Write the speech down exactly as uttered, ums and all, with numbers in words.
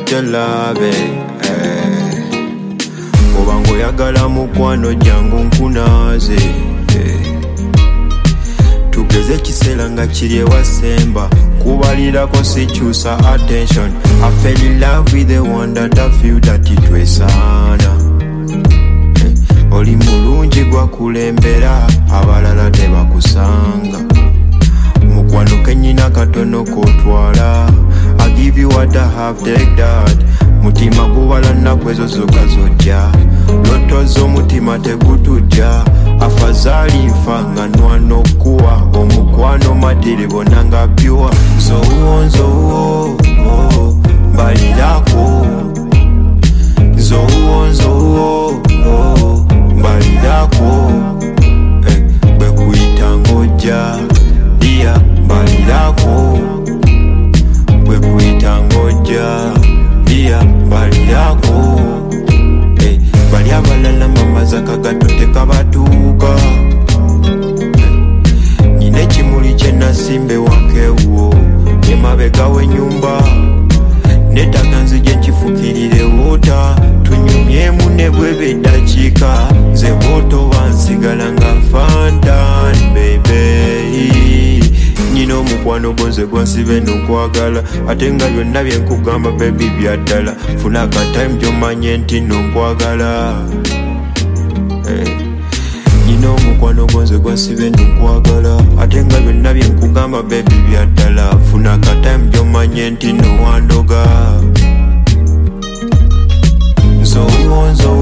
jalabe eh. Obango yagala mukwano jangu nkunaze eh. Tugeze kiseera nga kiri ewasemba kubalirako sikyusa attention. I fell in love with the one that I feel that itwesaana eh. Oli mulungi gwakulembera abalala tebakusanga mukwano kenyina katono kotwala. I give you what I have, take that. Mutima gubala nnaku ezo zokka zojja loto z'omutima tegutujja. Afazali nfa nga nwana okuwa omukwano matiri bonna nga byuwa. Nzowuwo nzowuwo oh, mbalirako nzowuwo nzowuwo oh, mbalirako eh, bwe kuyita ng'ojja iya mbalirako bwe kuyita ng'ojja iya mbalirako eh, bali abalala mamaza kagato tekabatuuka eh, nyina ekimuli kye nasimbe wakewo emabega w'ennyumba nettaka nzije nkifukirire woota tunyumyemu ne bwebe eddakiika nze bw'otoba nsigala nga fantan bebe. Nyina omukwano gonze gwansibe n'okwagala ate nga byonna bye nkugamba bebi bya ddala. Funa akatime gy'omanye nti n'okwagala eh. Nyina omukwano gonze gwansibe n'okwagala ate nga byonna bye nkugamba bebi bya ddala. Funa akatime gy'omanye nti n'owandoga. Nzowuwo nzowuwo